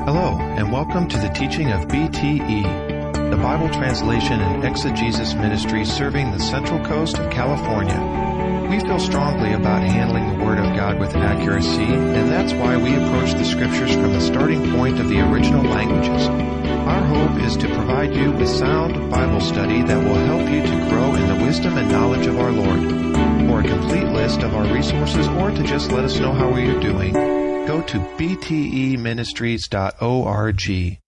Hello, and welcome to the teaching of BTE, the Bible Translation and Exegesis Ministry serving the Central Coast of California. We feel strongly about handling the Word of God with accuracy, and that's why we approach the Scriptures from the starting point of the original languages. Our hope is to provide you with sound Bible study that will help you to grow in the wisdom and knowledge of our Lord. For a complete list of our resources or to just let us know how we are doing, go to bteministries.org.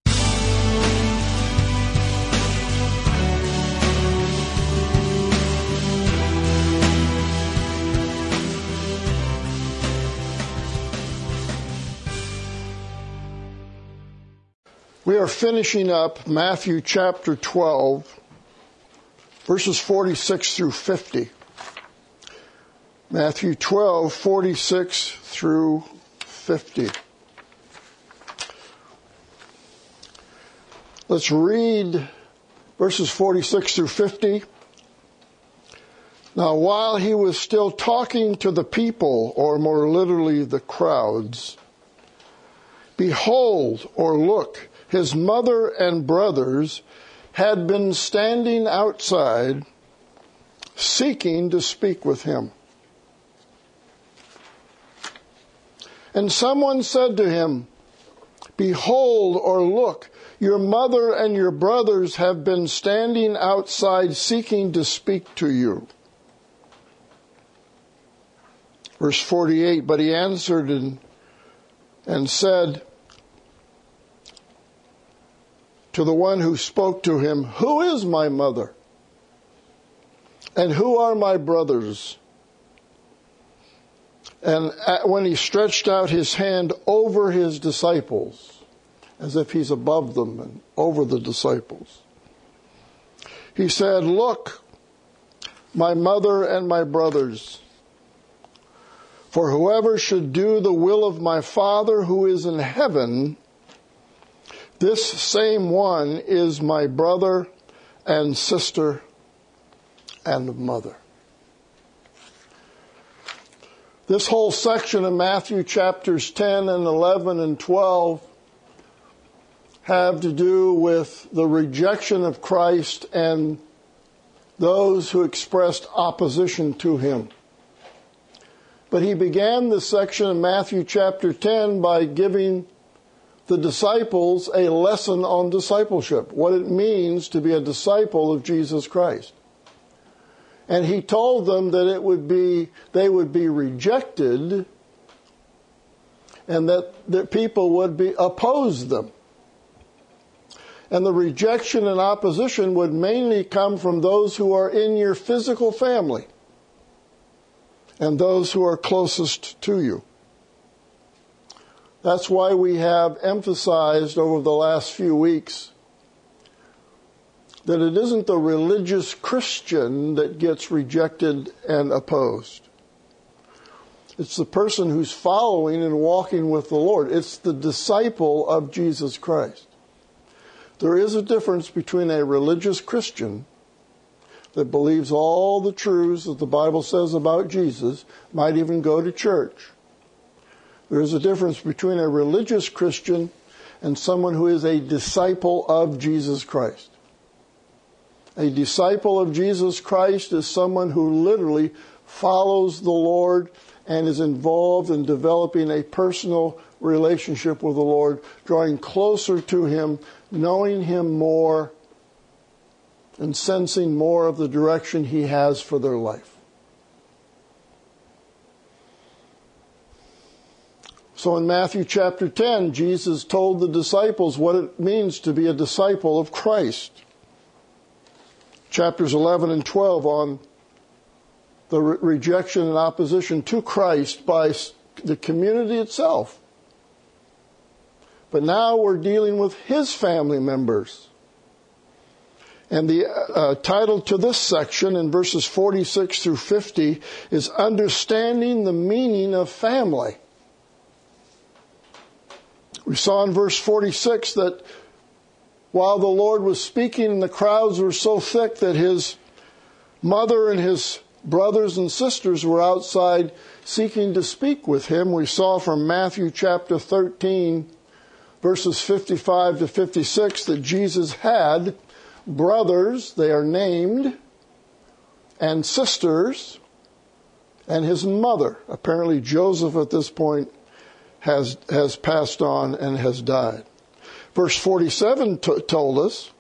We are finishing up Matthew chapter 12, verses 46 through 50. Matthew 12, 46 through 50. Let's read verses 46 through 50. Now, while he was still talking to the people, or more literally the crowds, behold, or look, his mother and brothers had been standing outside, seeking to speak with him. And someone said to him, behold, or look, your mother and your brothers have been standing outside seeking to speak to you. Verse 48, but he answered and said to the one who spoke to him, who is my mother? And who are my brothers? And when he stretched out his hand over his disciples, as if he's above them and over the disciples, he said, look, my mother and my brothers, for whoever should do the will of my Father who is in heaven, this same one is my brother and sister and mother. This whole section of Matthew chapters 10 and 11 and 12 have to do with the rejection of Christ and those who expressed opposition to him. But he began this section of Matthew chapter 10 by giving the disciples a lesson on discipleship, what it means to be a disciple of Jesus Christ. And he told them that they would be rejected and that people would oppose them. And the rejection and opposition would mainly come from those who are in your physical family and those who are closest to you. That's why we have emphasized over the last few weeks that it isn't the religious Christian that gets rejected and opposed. It's the person who's following and walking with the Lord. It's the disciple of Jesus Christ. There is a difference between a religious Christian that believes all the truths that the Bible says about Jesus, might even go to church. There is a difference between a religious Christian and someone who is a disciple of Jesus Christ. A disciple of Jesus Christ is someone who literally follows the Lord and is involved in developing a personal relationship with the Lord, drawing closer to him, knowing him more, and sensing more of the direction he has for their life. So in Matthew chapter 10, Jesus told the disciples what it means to be a disciple of Christ. Chapters 11 and 12 on the rejection and opposition to Christ by the community itself. But now we're dealing with his family members. And the title to this section in verses 46 through 50 is Understanding the Meaning of Family. We saw in verse 46 that while the Lord was speaking and the crowds were so thick that his mother and his brothers and sisters were outside seeking to speak with him, we saw from Matthew chapter 13 verses 55 to 56, that Jesus had brothers, they are named, and sisters, and his mother. Apparently Joseph at this point has passed on and has died. Verse 47 told us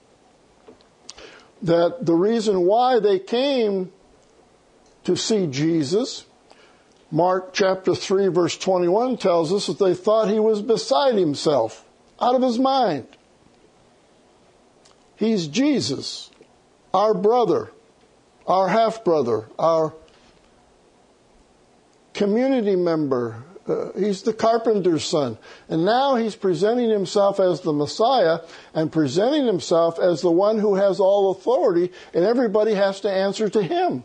that the reason why they came to see Jesus, Mark chapter 3 verse 21 tells us that they thought he was beside himself, out of his mind. He's Jesus, our brother, our half-brother, our community member. He's the carpenter's son. And now he's presenting himself as the Messiah and presenting himself as the one who has all authority, and everybody has to answer to him.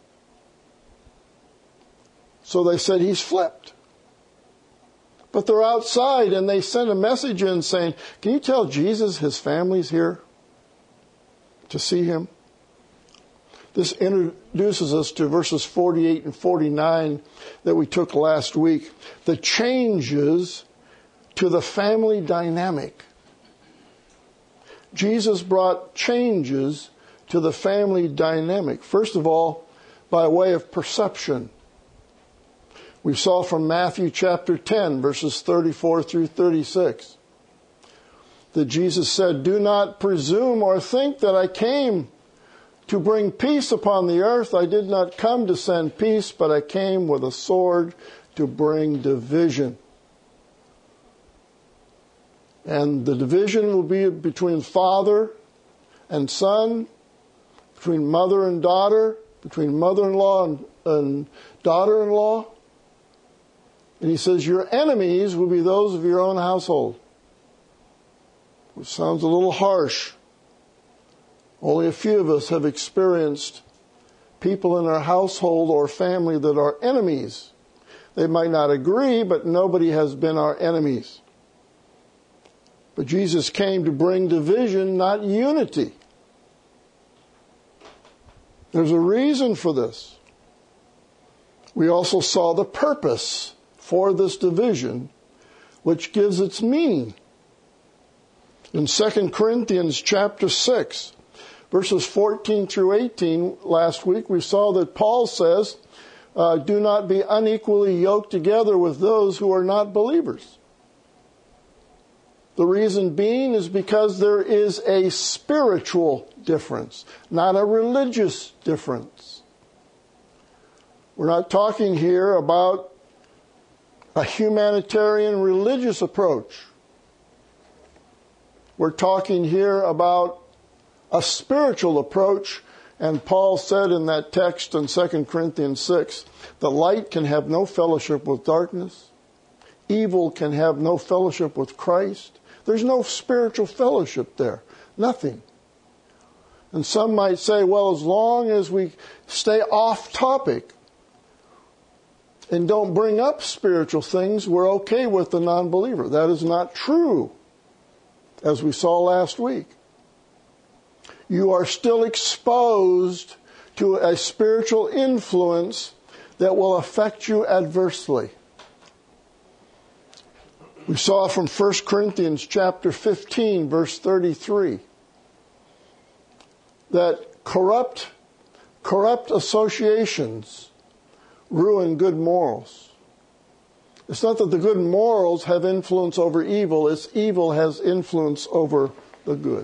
So they said he's flipped. But they're outside and they sent a message in saying, can you tell Jesus his family's here to see him? This introduces us to verses 48 and 49 that we took last week. The changes to the family dynamic. Jesus brought changes to the family dynamic. First of all, by way of perception. We saw from Matthew chapter 10, verses 34 through 36, that Jesus said, do not presume or think that I came to bring peace upon the earth. I did not come to send peace, but I came with a sword to bring division. And the division will be between father and son, between mother and daughter, between mother-in-law and daughter-in-law. And he says, your enemies will be those of your own household. Which sounds a little harsh. Only a few of us have experienced people in our household or family that are enemies. They might not agree, but nobody has been our enemies. But Jesus came to bring division, not unity. There's a reason for this. We also saw the purpose for this division, which gives its meaning. In 2 Corinthians chapter 6, verses 14 through 18, last week we saw that Paul says, do not be unequally yoked together with those who are not believers. The reason being is because there is a spiritual difference, not a religious difference. We're not talking here about a humanitarian religious approach. We're talking here about a spiritual approach, and Paul said in that text in 2 Corinthians 6, the light can have no fellowship with darkness. Evil can have no fellowship with Christ. There's no spiritual fellowship there. Nothing. And some might say, well, as long as we stay off topic and don't bring up spiritual things, we're okay with the non-believer. That is not true, as we saw last week. You are still exposed to a spiritual influence that will affect you adversely. We saw from 1 Corinthians chapter 15, verse 33, that corrupt associations ruin good morals. It's not that the good morals have influence over evil, it's evil has influence over the good.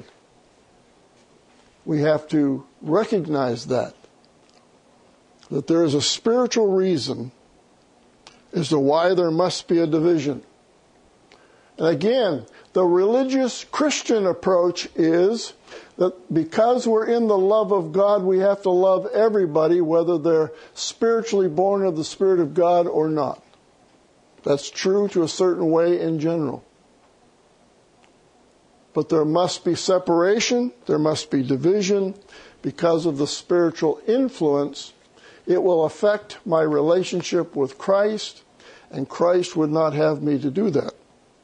We have to recognize that there is a spiritual reason as to why there must be a division. And again, the religious Christian approach is that because we're in the love of God, we have to love everybody, whether they're spiritually born of the Spirit of God or not. That's true to a certain way in general. But there must be separation, there must be division, because of the spiritual influence. It will affect my relationship with Christ, and Christ would not have me to do that.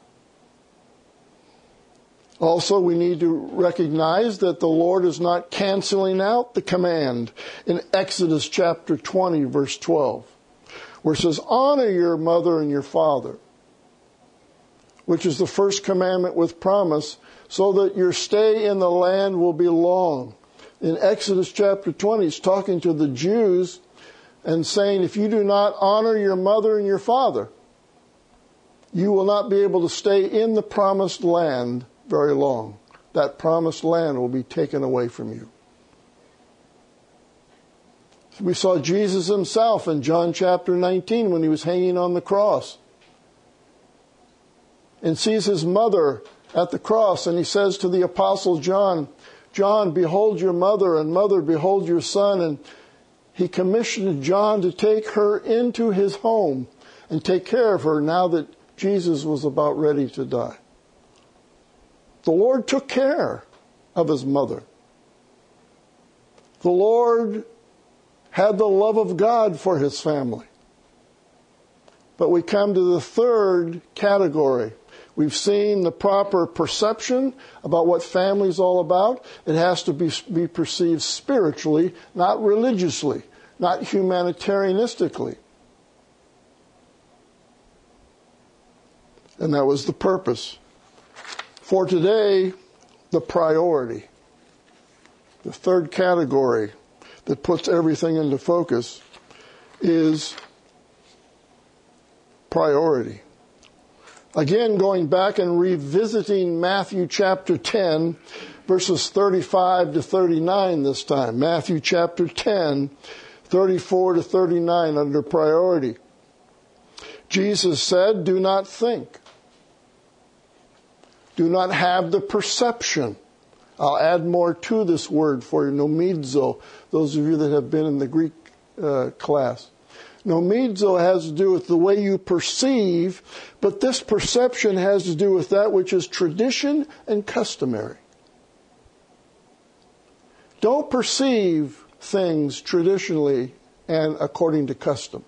Also, we need to recognize that the Lord is not canceling out the command in Exodus chapter 20, verse 12, where it says, honor your mother and your father, which is the first commandment with promise, so that your stay in the land will be long. In Exodus chapter 20, he's talking to the Jews and saying, if you do not honor your mother and your father, you will not be able to stay in the promised land very long. That promised land will be taken away from you. We saw Jesus himself in John chapter 19 when he was hanging on the cross, and sees his mother at the cross, and he says to the apostle John, John, behold your mother, and mother, behold your son. And he commissioned John to take her into his home and take care of her now that Jesus was about ready to die. The Lord took care of his mother. The Lord had the love of God for his family. But we come to the third category. We've seen the proper perception about what family is all about. It has to be perceived spiritually, not religiously, not humanitarianistically. And that was the purpose. For today, the priority. The third category that puts everything into focus is priority. Again, going back and revisiting Matthew chapter 10, verses 35 to 39 this time. Matthew chapter 10, 34 to 39 under priority. Jesus said, do not think. Do not have the perception. I'll add more to this word for you, nomidzo, those of you that have been in the Greek class. Nomidzo has to do with the way you perceive, but this perception has to do with that which is tradition and customary. Don't perceive things traditionally and according to custom.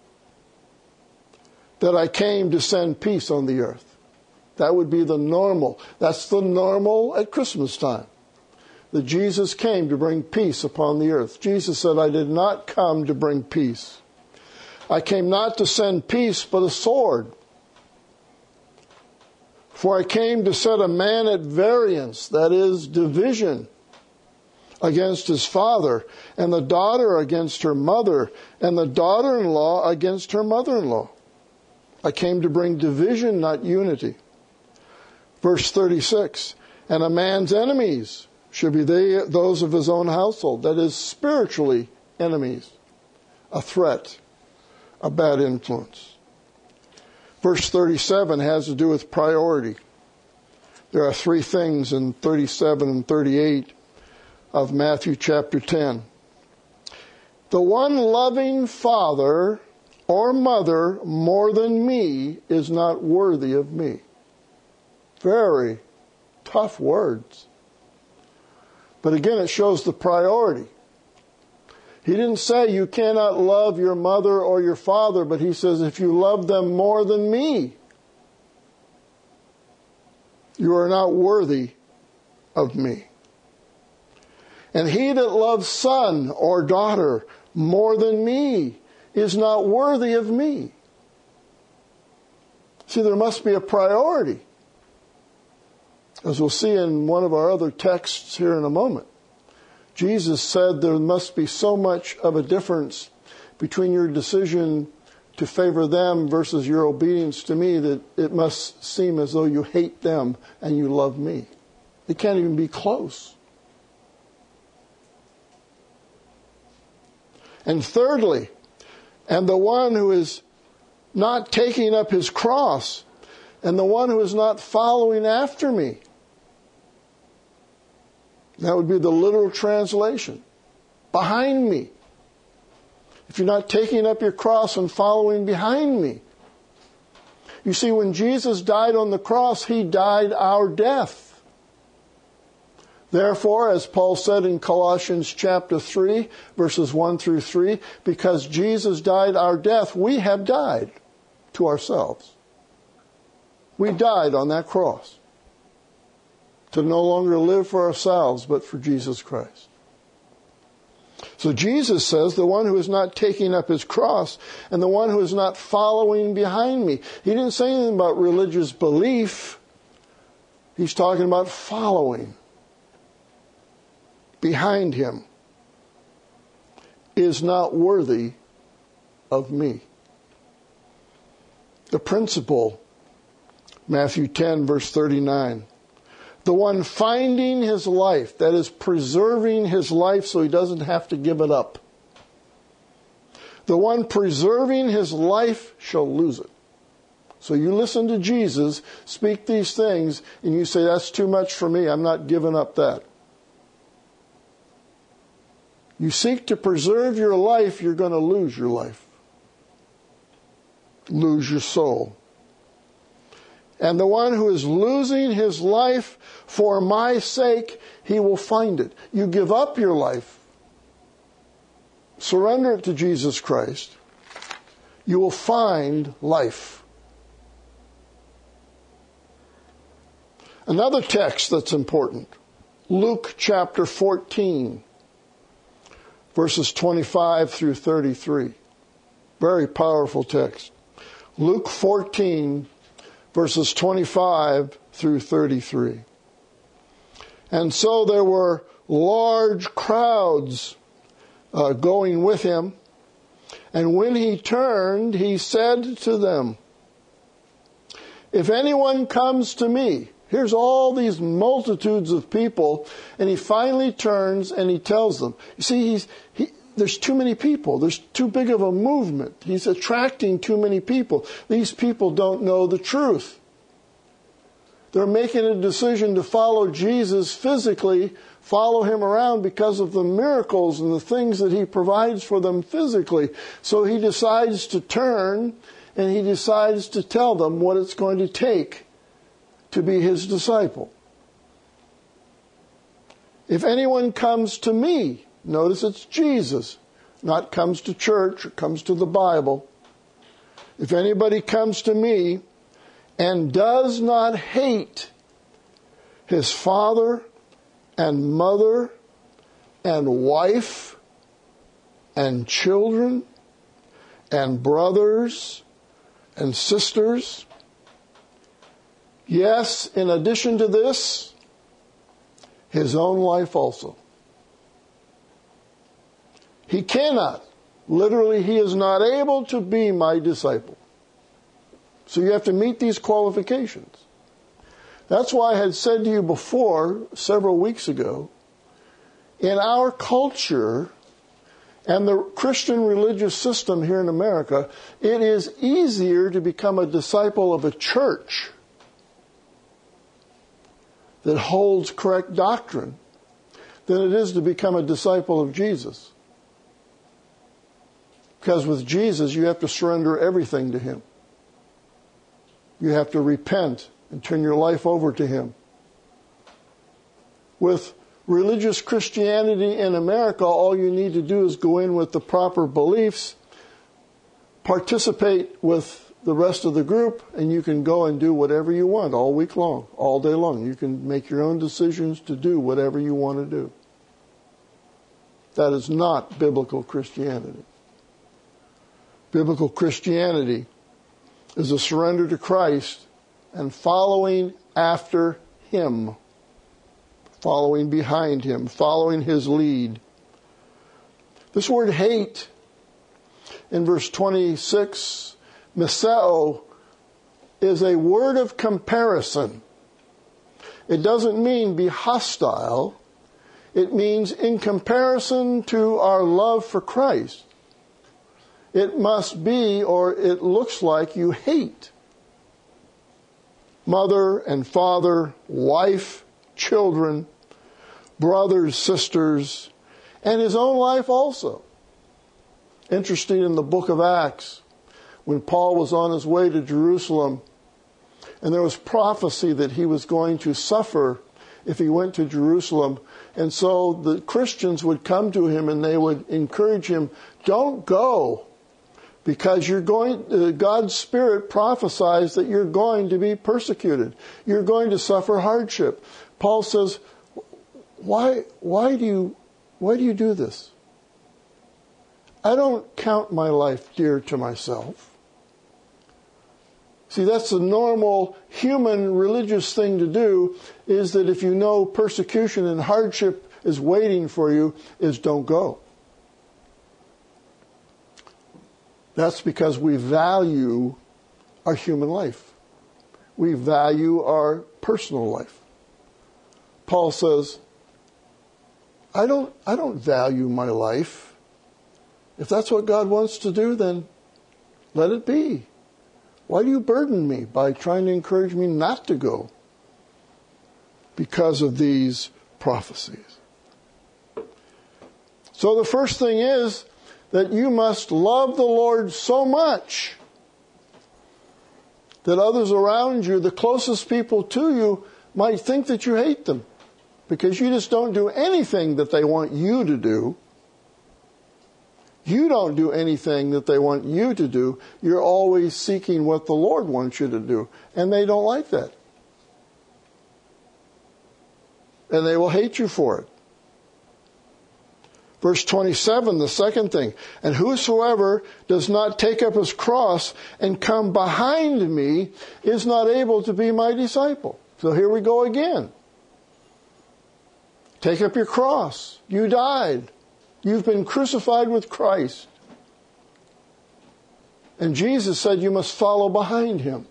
That I came to send peace on the earth. That would be the normal. That's the normal at Christmas time. That Jesus came to bring peace upon the earth. Jesus said, I did not come to bring peace. I came not to send peace, but a sword. For I came to set a man at variance, that is, division, against his father, and the daughter against her mother, and the daughter-in-law against her mother-in-law. I came to bring division, not unity. Verse 36, and a man's enemies should be those of his own household. That is, spiritually enemies, a threat, a bad influence. Verse 37 has to do with priority. There are three things in 37 and 38 of Matthew chapter 10. The one loving father or mother more than me is not worthy of me. Very tough words. But again, it shows the priority. He didn't say you cannot love your mother or your father, but he says if you love them more than me, you are not worthy of me. And he that loves son or daughter more than me is not worthy of me. See, there must be a priority. As we'll see in one of our other texts here in a moment. Jesus said there must be so much of a difference between your decision to favor them versus your obedience to me that it must seem as though you hate them and you love me. It can't even be close. And thirdly, and the one who is not taking up his cross, and the one who is not following after me. That would be the literal translation. Behind me. If you're not taking up your cross and following behind me. You see, when Jesus died on the cross, he died our death. Therefore, as Paul said in Colossians chapter 3, verses 1 through 3, because Jesus died our death, we have died to ourselves. We died on that cross. To no longer live for ourselves, but for Jesus Christ. So Jesus says, the one who is not taking up his cross and the one who is not following behind me. He didn't say anything about religious belief. He's talking about following behind him is not worthy of me. The principle, Matthew 10, verse 39. The one finding his life, that is preserving his life so he doesn't have to give it up. The one preserving his life shall lose it. So you listen to Jesus speak these things and you say, that's too much for me, I'm not giving up that. You seek to preserve your life, you're going to lose your life. Lose your soul. And the one who is losing his life for my sake, he will find it. You give up your life, surrender it to Jesus Christ, you will find life. Another text that's important, Luke chapter 14, verses 25 through 33. Very powerful text. Luke 14, verses 25 through 33. And so there were large crowds going with him. And when he turned, he said to them, if anyone comes to me, here's all these multitudes of people, and he finally turns and he tells them. You see, there's too many people. There's too big of a movement. He's attracting too many people. These people don't know the truth. They're making a decision to follow Jesus physically, follow him around because of the miracles and the things that he provides for them physically. So he decides to turn and he decides to tell them what it's going to take to be his disciple. If anyone comes to me, notice it's Jesus, not comes to church or comes to the Bible. If anybody comes to me and does not hate his father and mother and wife and children and brothers and sisters, yes, in addition to this, his own life also. He cannot, literally, he is not able to be my disciple. So you have to meet these qualifications. That's why I had said to you before, several weeks ago, in our culture and the Christian religious system here in America, it is easier to become a disciple of a church that holds correct doctrine than it is to become a disciple of Jesus. Because with Jesus, you have to surrender everything to him. You have to repent and turn your life over to him. With religious Christianity in America, all you need to do is go in with the proper beliefs, participate with the rest of the group, and you can go and do whatever you want all week long, all day long. You can make your own decisions to do whatever you want to do. That is not biblical Christianity. Biblical Christianity is a surrender to Christ and following after him, following behind him, following his lead. This word hate in verse 26, miseo, is a word of comparison. It doesn't mean be hostile. It means in comparison to our love for Christ. It must be, or it looks like, you hate mother and father, wife, children, brothers, sisters, and his own life also. Interesting, in the book of Acts, when Paul was on his way to Jerusalem, and there was prophecy that he was going to suffer if he went to Jerusalem. And so the Christians would come to him and they would encourage him, don't go, because you're going, God's Spirit prophesies that you're going to be persecuted. You're going to suffer hardship. Paul says, why do you do this? I don't count my life dear to myself. See, that's the normal human religious thing to do, is that if you know persecution and hardship is waiting for you, is don't go. That's because we value our human life. We value our personal life. Paul says, I don't value my life. If that's what God wants to do, then let it be. Why do you burden me by trying to encourage me not to go? Because of these prophecies. So the first thing is that you must love the Lord so much that others around you, the closest people to you, might think that you hate them because you just don't do anything that they want you to do. You don't do anything that they want you to do. You're always seeking what the Lord wants you to do. And they don't like that. And they will hate you for it. Verse 27, the second thing. And whosoever does not take up his cross and come behind me is not able to be my disciple. So here we go again. Take up your cross. You died. You've been crucified with Christ. And Jesus said you must follow behind him.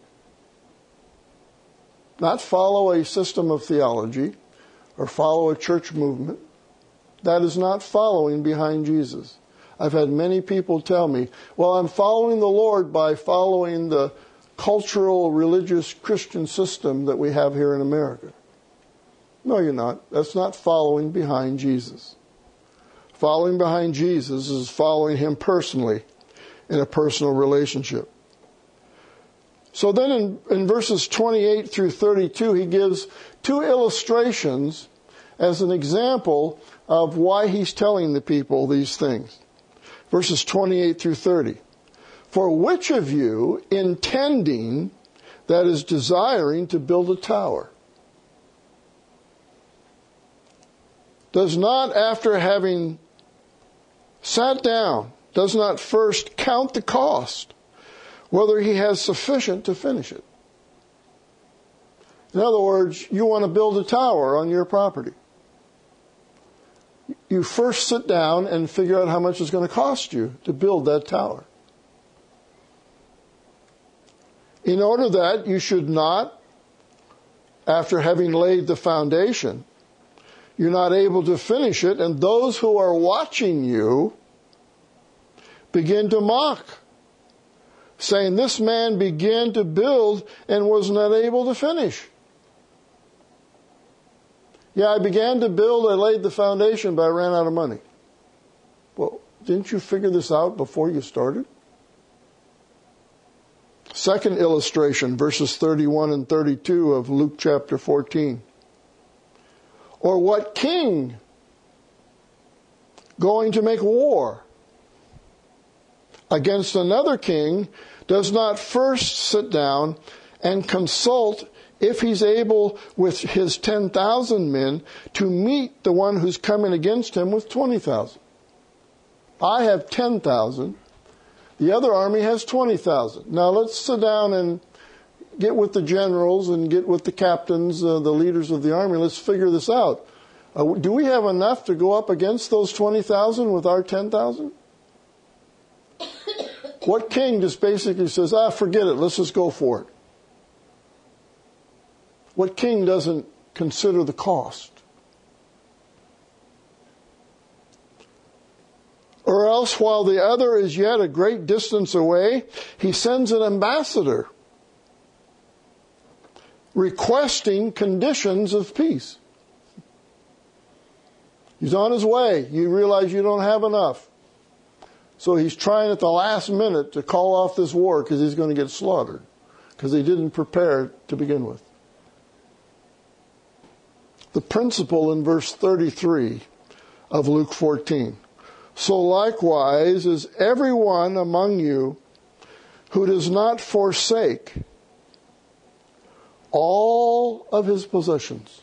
Not follow a system of theology or follow a church movement. That is not following behind Jesus. I've had many people tell me, well, I'm following the Lord by following the cultural, religious, Christian system that we have here in America. No, you're not. That's not following behind Jesus. Following behind Jesus is following him personally in a personal relationship. So then in verses 28 through 32, he gives two illustrations as an example of why he's telling the people these things. Verses 28 through 30. For which of you, intending, that is desiring to build a tower, does not, after having sat down, does not first count the cost, whether he has sufficient to finish it? In other words, you want to build a tower on your property. You first sit down and figure out how much it's going to cost you to build that tower. In order that you should not, after having laid the foundation, you're not able to finish it, and those who are watching you begin to mock, saying, this man began to build and was not able to finish. Yeah, I began to build, I laid the foundation, but I ran out of money. Well, didn't you figure this out before you started? Second illustration, verses 31 and 32 of Luke chapter 14. Or what king going to make war against another king does not first sit down and consult if he's able with his 10,000 men to meet the one who's coming against him with 20,000. I have 10,000. The other army has 20,000. Now let's sit down and get with the generals and get with the captains, the leaders of the army. Let's figure this out. Do we have enough to go up against those 20,000 with our 10,000? What king just basically says, forget it, let's just go for it? What king doesn't consider the cost? Or else, while the other is yet a great distance away, he sends an ambassador requesting conditions of peace. He's on his way. You realize you don't have enough. So he's trying at the last minute to call off this war because he's going to get slaughtered, because he didn't prepare to begin with. The principle in verse 33 of Luke 14. So likewise is everyone among you who does not forsake all of his possessions,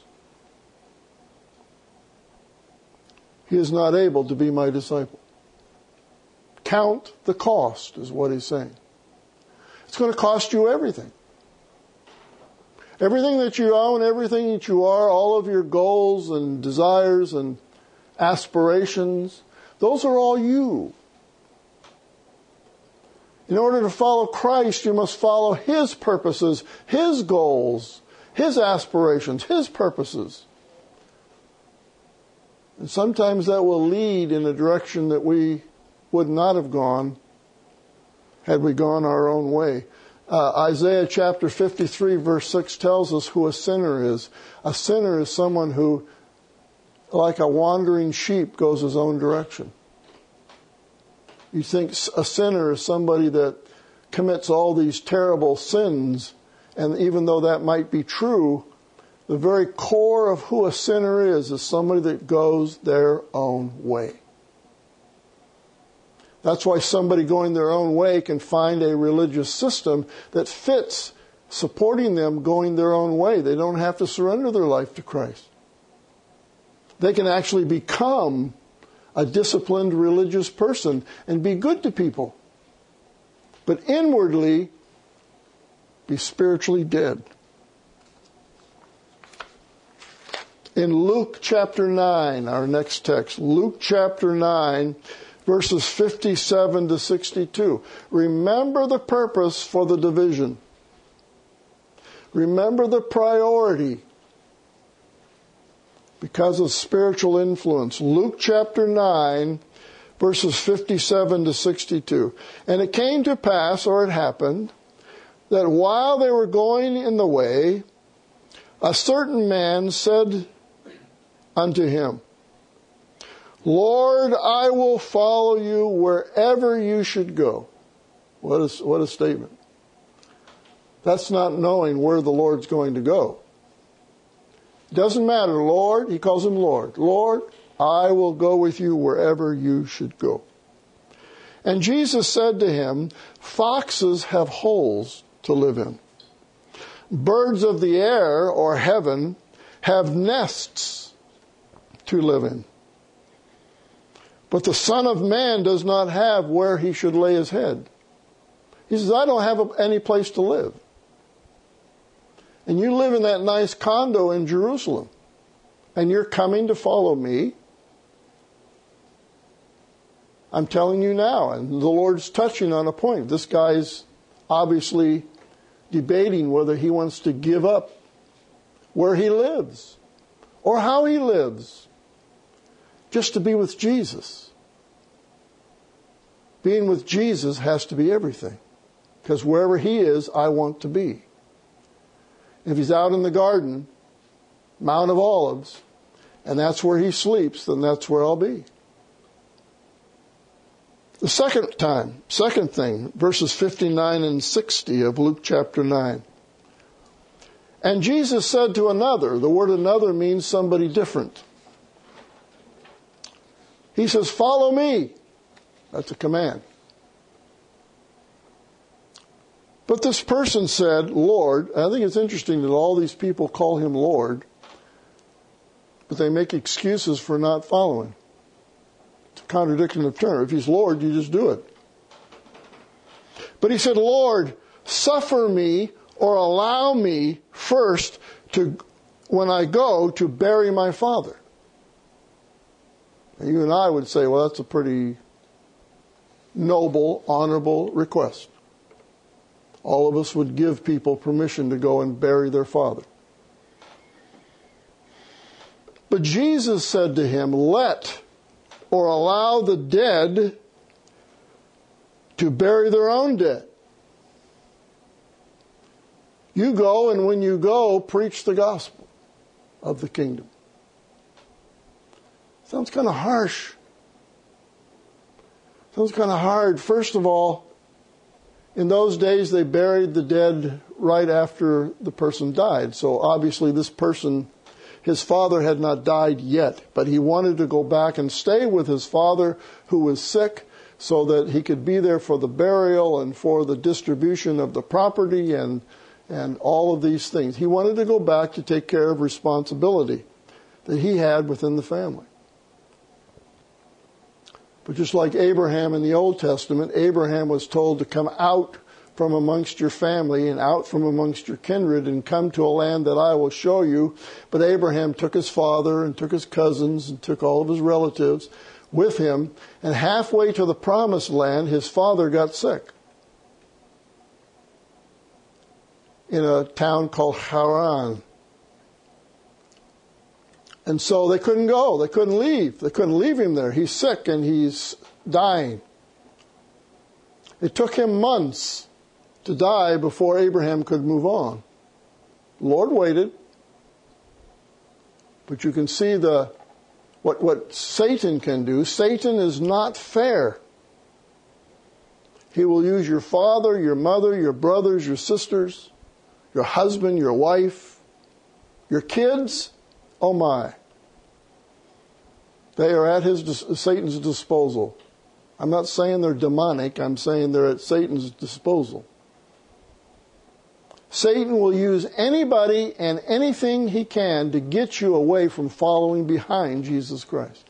he is not able to be my disciple. count the cost, is what he's saying. It's going to cost you everything. Everything that you own, everything that you are, all of your goals and desires and aspirations, those are all you. In order to follow Christ, you must follow His purposes, His goals, His aspirations, His purposes. And sometimes that will lead in a direction that we would not have gone had we gone our own way. Isaiah chapter 53 verse 6 tells us who a sinner is. A sinner is someone who, like a wandering sheep, goes his own direction. You think a sinner is somebody that commits all these terrible sins, and even though that might be true, the very core of who a sinner is somebody that goes their own way. That's why somebody going their own way can find a religious system that fits supporting them going their own way. They don't have to surrender their life to Christ. They can actually become a disciplined religious person and be good to people, but inwardly be spiritually dead. In Luke chapter 9, our next text, Luke chapter 9, verses 57 to 62. Remember the purpose for the division. Remember the priority because of spiritual influence. Luke chapter 9, verses 57 to 62. And it came to pass, or it happened, that while they were going in the way, a certain man said unto him, Lord, I will follow you wherever you should go. What a statement. That's not knowing where the Lord's going to go. It doesn't matter, Lord. He calls him Lord. Lord, I will go with you wherever you should go. And Jesus said to him, foxes have holes to live in. Birds of the air, or heaven, have nests to live in. But the Son of Man does not have where he should lay his head. He says, I don't have any place to live. And you live in that nice condo in Jerusalem, and you're coming to follow me. I'm telling you now, and the Lord's touching on a point. This guy's obviously debating whether he wants to give up where he lives or how he lives just to be with Jesus. Being with Jesus has to be everything, because wherever he is, I want to be. If he's out in the garden, Mount of Olives, and that's where he sleeps, then that's where I'll be. The second thing, verses 59 and 60 of Luke chapter 9. And Jesus said to another, the word another means somebody different. He says, follow me. That's a command. But this person said, Lord. I think it's interesting that all these people call him Lord, but they make excuses for not following. It's a contradiction of terms. If he's Lord, you just do it. But he said, Lord, suffer me or allow me first to, when I go, to bury my father. And you and I would say, well, that's a pretty noble, honorable request. All of us would give people permission to go and bury their father. But Jesus said to him, let or allow the dead to bury their own dead. You go, and when you go, preach the gospel of the kingdom. Sounds kind of harsh. Sounds kind of hard. First of all, in those days, they buried the dead right after the person died. So obviously this person, his father had not died yet, but he wanted to go back and stay with his father who was sick so that he could be there for the burial and for the distribution of the property and all of these things. He wanted to go back to take care of responsibility that he had within the family. But just like Abraham in the Old Testament, Abraham was told to come out from amongst your family and out from amongst your kindred and come to a land that I will show you. But Abraham took his father and took his cousins and took all of his relatives with him. And halfway to the promised land, his father got sick in a town called Haran. And so they couldn't go. They couldn't leave. They couldn't leave him there. He's sick and he's dying. It took him months to die before Abraham could move on. The Lord waited. But you can see what Satan can do. Satan is not fair. He will use your father, your mother, your brothers, your sisters, your husband, your wife, your kids. Oh my. They are at Satan's disposal. I'm not saying they're demonic. I'm saying they're at Satan's disposal. Satan will use anybody and anything he can to get you away from following behind Jesus Christ.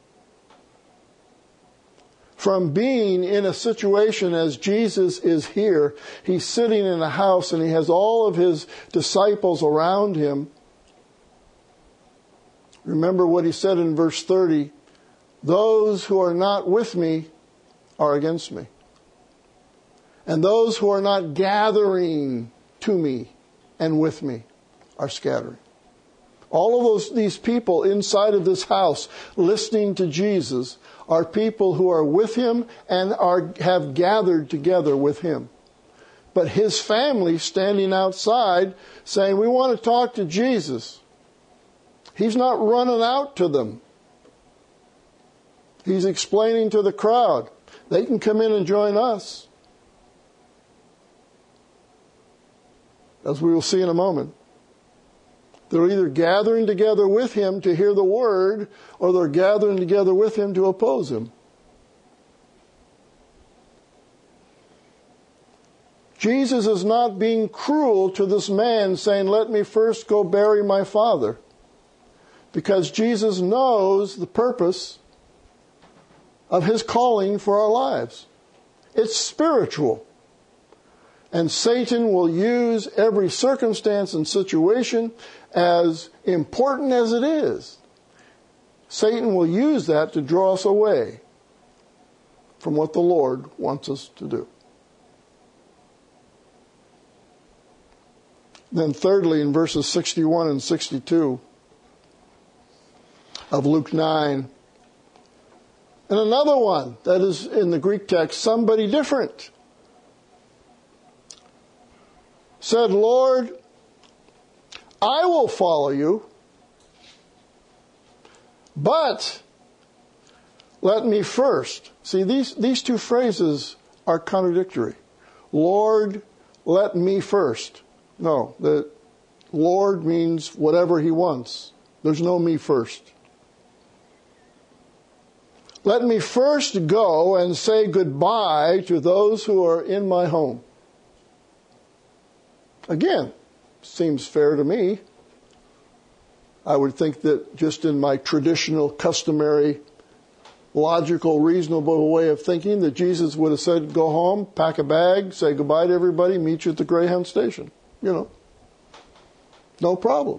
From being in a situation as Jesus is here, he's sitting in a house and he has all of his disciples around him. Remember what he said in verse 30, those who are not with me are against me. And those who are not gathering to me and with me are scattering. All of these people inside of this house listening to Jesus are people who are with him and have gathered together with him. But his family standing outside saying, we want to talk to Jesus. He's not running out to them. He's explaining to the crowd. They can come in and join us. As we will see in a moment. They're either gathering together with him to hear the word, or they're gathering together with him to oppose him. Jesus is not being cruel to this man, saying, let me first go bury my father. Because Jesus knows the purpose of his calling for our lives. It's spiritual. And Satan will use every circumstance and situation, as important as it is. Satan will use that to draw us away from what the Lord wants us to do. Then thirdly, in verses 61 and 62 of Luke 9, and another one that is in the Greek text, somebody different, said, Lord, I will follow you, but let me first. See, these two phrases are contradictory. Lord, let me first. No, the Lord means whatever he wants. There's no me first. Let me first go and say goodbye to those who are in my home. Again, seems fair to me. I would think that just in my traditional, customary, logical, reasonable way of thinking, that Jesus would have said, go home, pack a bag, say goodbye to everybody, meet you at the Greyhound station. You know, no problem.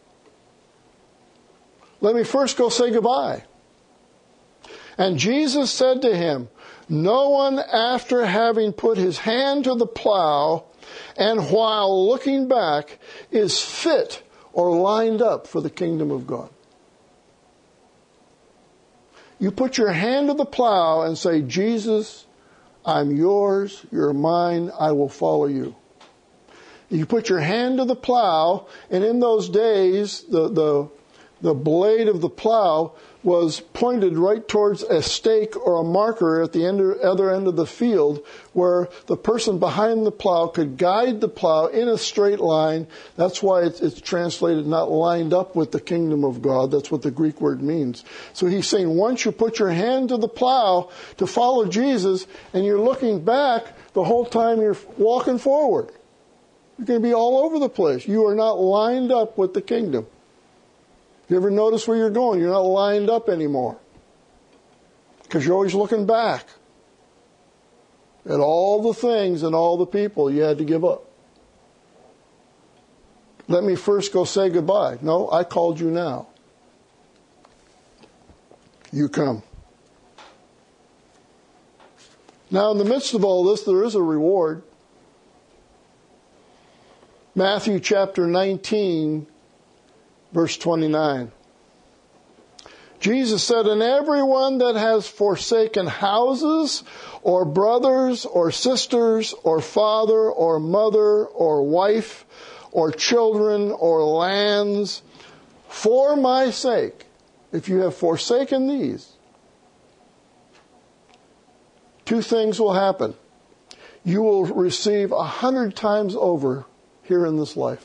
Let me first go say goodbye. And Jesus said to him, no one after having put his hand to the plow and while looking back is fit or lined up for the kingdom of God. You put your hand to the plow and say, Jesus, I'm yours, you're mine, I will follow you. You put your hand to the plow, and in those days, the blade of the plow was pointed right towards a stake or a marker at the other end of the field, where the person behind the plow could guide the plow in a straight line. That's why it's translated not lined up with the kingdom of God. That's what the Greek word means. So he's saying once you put your hand to the plow to follow Jesus, and you're looking back the whole time you're walking forward, you're going to be all over the place. You are not lined up with the kingdom. You ever notice where you're going? You're not lined up anymore. Because you're always looking back at all the things and all the people you had to give up. Let me first go say goodbye. No, I called you now. You come. Now, in the midst of all this, there is a reward. Matthew chapter 19, verse 29. Jesus said, "And everyone that has forsaken houses, or brothers, or sisters, or father, or mother, or wife, or children, or lands, for my sake," if you have forsaken these, two things will happen. You will receive 100 times over here in this life.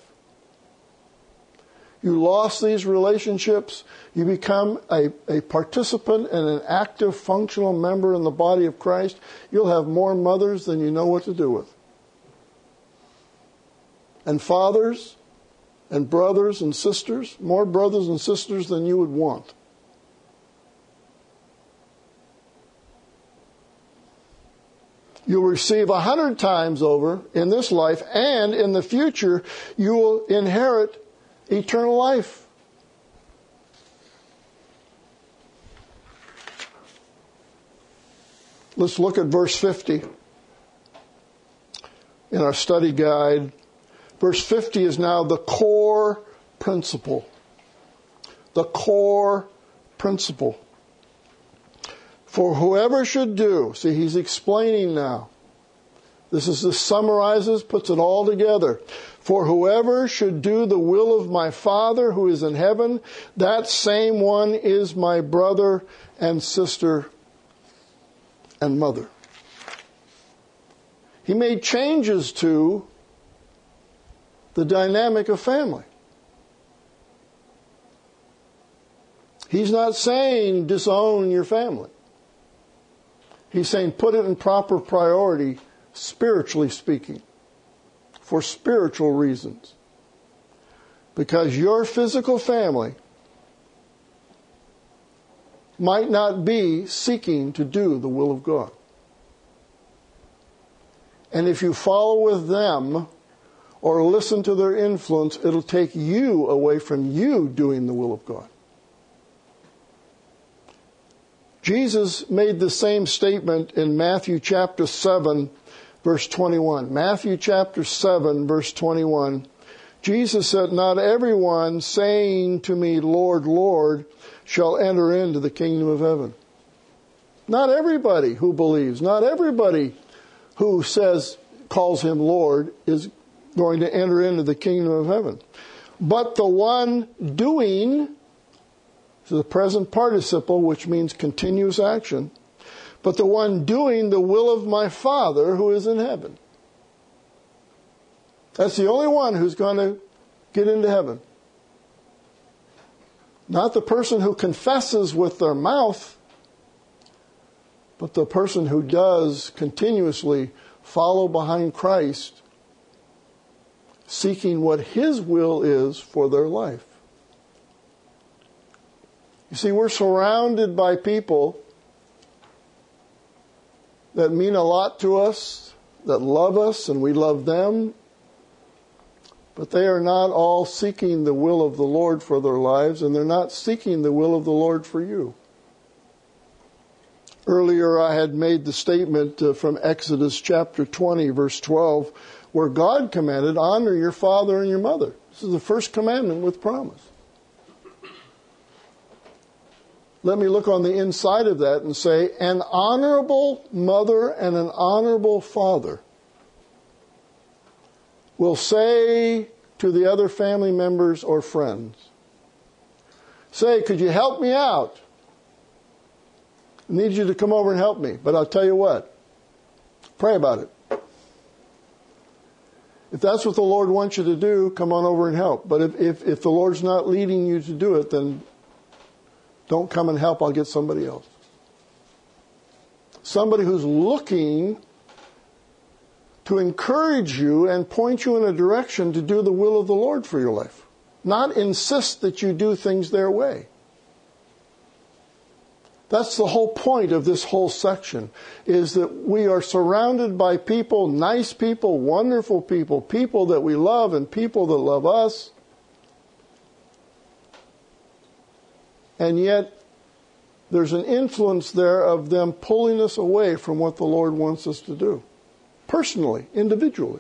You lost these relationships, you become a participant and an active, functional member in the body of Christ. You'll have more mothers than you know what to do with. And fathers and brothers and sisters, more brothers and sisters than you would want. You'll receive 100 times over in this life, and in the future you will inherit eternal life. Let's look at verse 50 in our study guide. Verse 50 is now the core principle. The core principle. For whoever should do, see, he's explaining now. This summarizes, puts it all together. For whoever should do the will of my Father who is in heaven, that same one is my brother and sister and mother. He made changes to the dynamic of family. He's not saying disown your family. He's saying put it in proper priority, spiritually speaking, for spiritual reasons. Because your physical family might not be seeking to do the will of God. And if you follow with them or listen to their influence, it'll take you away from you doing the will of God. Jesus made the same statement in Matthew chapter 7, verse 21. Matthew chapter 7, verse 21. Jesus said, "Not everyone saying to me, Lord, Lord, shall enter into the kingdom of heaven." Not everybody who believes, not everybody who calls him Lord is going to enter into the kingdom of heaven. But the one doing, the present participle, which means continuous action, but the one doing the will of my Father who is in heaven. That's the only one who's going to get into heaven. Not the person who confesses with their mouth, but the person who does continuously follow behind Christ, seeking what His will is for their life. You see, we're surrounded by people that mean a lot to us, that love us, and we love them. But they are not all seeking the will of the Lord for their lives, and they're not seeking the will of the Lord for you. Earlier I had made the statement from Exodus chapter 20, verse 12, where God commanded, honor your father and your mother. This is the first commandment with promise. Let me look on the inside of that and say, an honorable mother and an honorable father will say to the other family members or friends, say, could you help me out? I need you to come over and help me. But I'll tell you what, pray about it. If that's what the Lord wants you to do, come on over and help. But if the Lord's not leading you to do it, then don't come and help. I'll get somebody else. Somebody who's looking to encourage you and point you in a direction to do the will of the Lord for your life. Not insist that you do things their way. That's the whole point of this whole section, is that we are surrounded by people, nice people, wonderful people, people that we love and people that love us. And yet, there's an influence there of them pulling us away from what the Lord wants us to do. Personally, individually.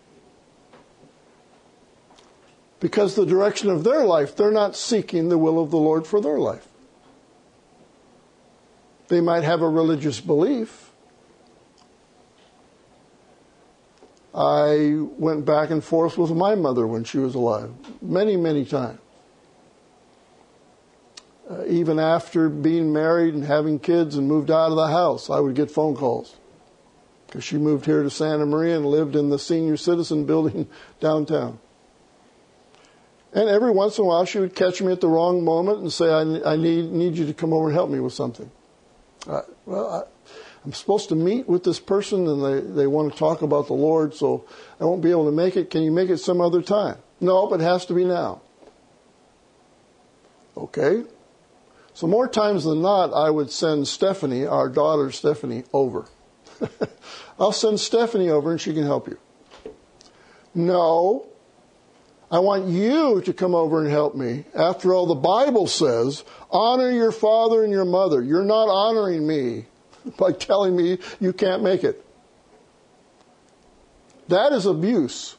Because the direction of their life, they're not seeking the will of the Lord for their life. They might have a religious belief. I went back and forth with my mother when she was alive, many, many times. Even after being married and having kids and moved out of the house, I would get phone calls. Because she moved here to Santa Maria and lived in the senior citizen building downtown. And every once in a while she would catch me at the wrong moment and say, I need you to come over and help me with something. I'm supposed to meet with this person and they want to talk about the Lord, so I won't be able to make it. Can you make it some other time? No, but it has to be now. Okay. So more times than not, I would send Stephanie, our daughter Stephanie, over. I'll send Stephanie over and she can help you. No, I want you to come over and help me. After all, the Bible says, honor your father and your mother. You're not honoring me by telling me you can't make it. That is abuse.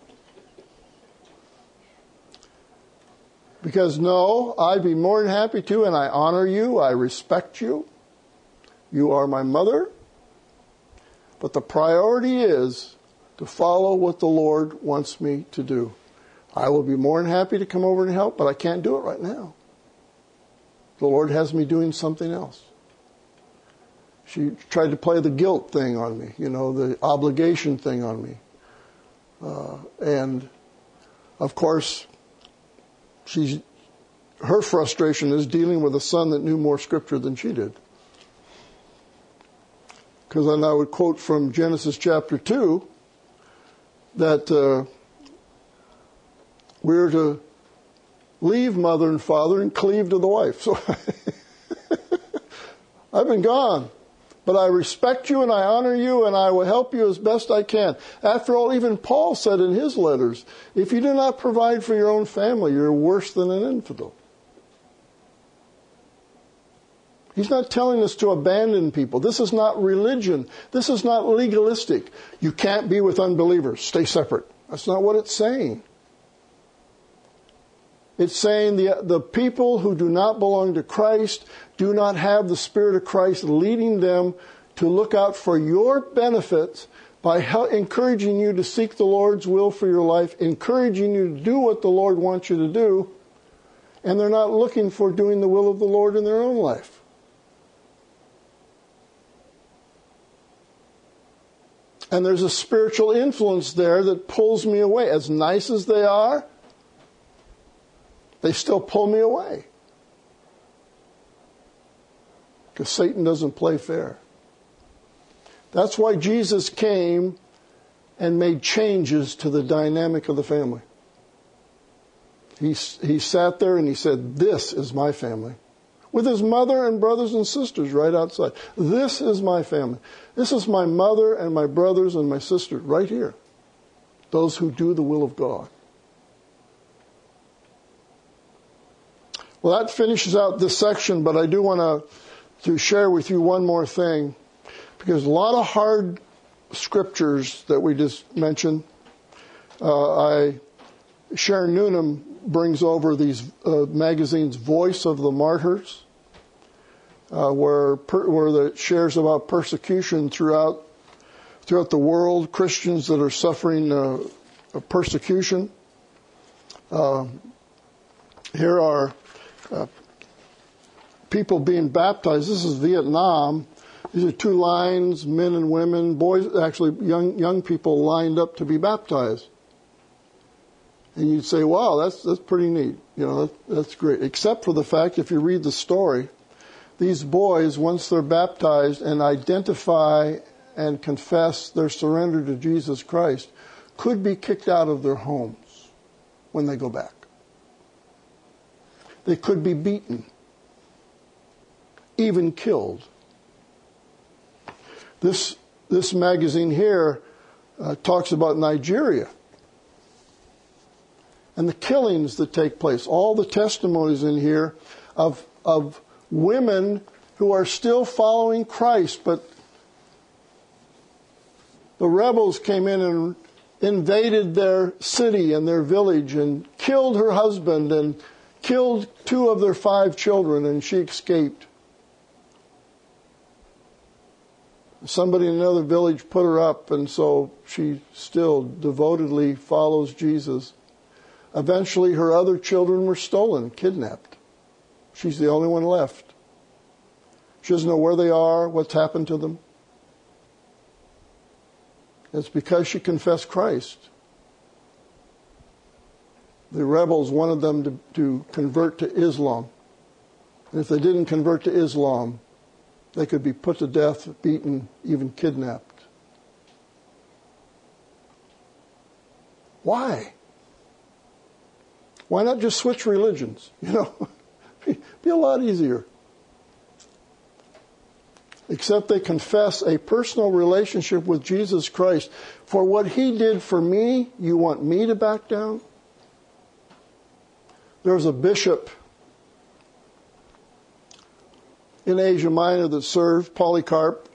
Because no, I'd be more than happy to, and I honor you, I respect you. You are my mother. But the priority is to follow what the Lord wants me to do. I will be more than happy to come over and help, but I can't do it right now. The Lord has me doing something else. She tried to play the guilt thing on me, the obligation thing on me. And, of course, her frustration is dealing with a son that knew more Scripture than she did. Because then I would quote from Genesis chapter 2 that we're to leave mother and father and cleave to the wife. So I've been gone. But I respect you and I honor you and I will help you as best I can. After all, even Paul said in his letters, if you do not provide for your own family, you're worse than an infidel. He's not telling us to abandon people. This is not religion. This is not legalistic. You can't be with unbelievers. Stay separate. That's not what it's saying. It's saying the people who do not belong to Christ do not have the Spirit of Christ leading them to look out for your benefits by encouraging you to seek the Lord's will for your life, encouraging you to do what the Lord wants you to do, and they're not looking for doing the will of the Lord in their own life. And there's a spiritual influence there that pulls me away. As nice as they are, they still pull me away. Because Satan doesn't play fair. That's why Jesus came and made changes to the dynamic of the family. He sat there and he said, this is my family. With his mother and brothers and sisters right outside. This is my family. This is my mother and my brothers and my sisters right here. Those who do the will of God. Well, that finishes out this section, but I do want to share with you one more thing. Because a lot of hard scriptures that we just mentioned, Sharon Noonan brings over these magazines, Voice of the Martyrs, where it shares about persecution throughout the world, Christians that are suffering persecution. Here are people being baptized. This is Vietnam. These are two lines, men and women, boys, actually young people lined up to be baptized. And you'd say, wow, that's pretty neat. That's great. Except for the fact, if you read the story, these boys, once they're baptized and identify and confess their surrender to Jesus Christ, could be kicked out of their homes when they go back. They could be beaten. even killed. This magazine here talks about Nigeria and the killings that take place. All the testimonies in here of women who are still following Christ, but the rebels came in and invaded their city and their village and killed her husband and killed 2 of their 5 children, and she escaped. Somebody in another village put her up, and so she still devotedly follows Jesus. Eventually, her other children were stolen, kidnapped. She's the only one left. She doesn't know where they are, what's happened to them. It's because she confessed Christ. The rebels wanted them to convert to Islam. And if they didn't convert to Islam, they could be put to death, beaten, even kidnapped. Why? Why not just switch religions? Be a lot easier. Except they confess a personal relationship with Jesus Christ. For what He did for me, you want me to back down? There was a bishop in Asia Minor that served, Polycarp.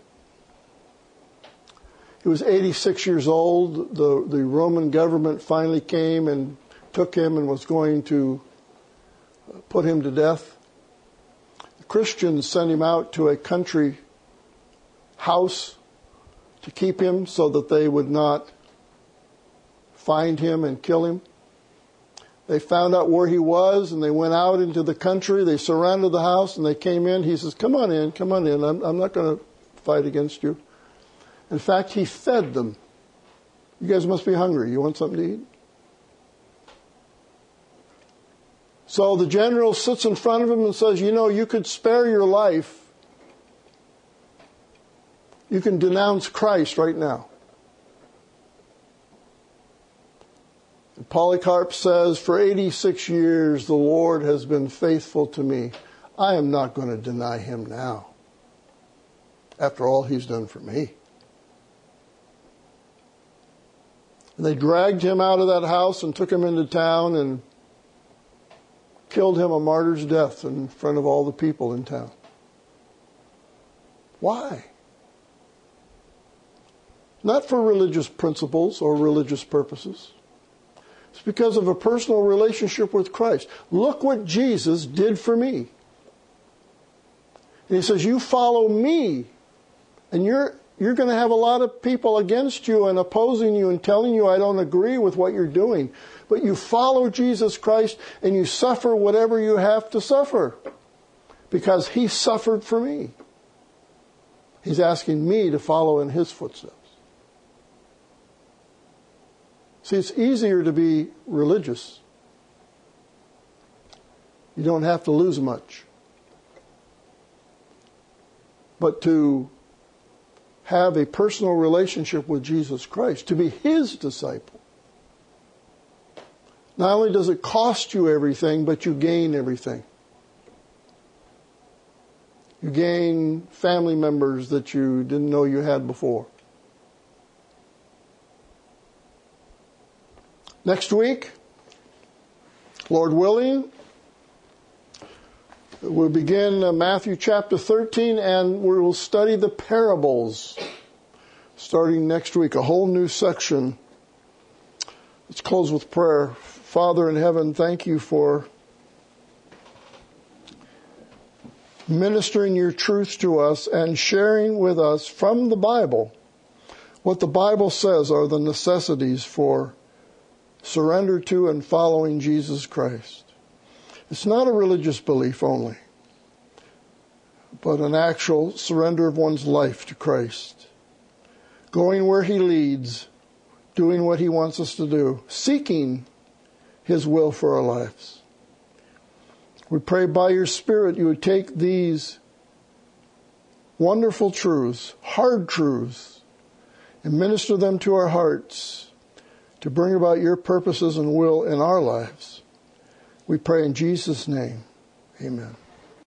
He was 86 years old. The Roman government finally came and took him and was going to put him to death. The Christians sent him out to a country house to keep him so that they would not find him and kill him. They found out where he was, and they went out into the country. They surrounded the house, and they came in. He says, come on in. I'm not going to fight against you. In fact, he fed them. You guys must be hungry. You want something to eat? So the general sits in front of him and says, you could spare your life. You can denounce Christ right now. And Polycarp says, for 86 years the Lord has been faithful to me. I am not going to deny Him now, after all He's done for me. And they dragged him out of that house and took him into town and killed him a martyr's death in front of all the people in town. Why? Not for religious principles or religious purposes. It's because of a personal relationship with Christ. Look what Jesus did for me. And He says, you follow me, and you're going to have a lot of people against you and opposing you and telling you I don't agree with what you're doing. But you follow Jesus Christ and you suffer whatever you have to suffer because He suffered for me. He's asking me to follow in His footsteps. See, it's easier to be religious. You don't have to lose much. But to have a personal relationship with Jesus Christ, to be His disciple, not only does it cost you everything, but you gain everything. You gain family members that you didn't know you had before. Next week, Lord willing, we'll begin Matthew chapter 13, and we will study the parables starting next week, a whole new section. Let's close with prayer. Father in heaven, thank You for ministering Your truth to us and sharing with us from the Bible what the Bible says are the necessities for surrender to and following Jesus Christ. It's not a religious belief only, but an actual surrender of one's life to Christ. Going where He leads, doing what He wants us to do, seeking His will for our lives. We pray by Your Spirit You would take these wonderful truths, hard truths, and minister them to our hearts to bring about Your purposes and will in our lives. We pray in Jesus' name. Amen.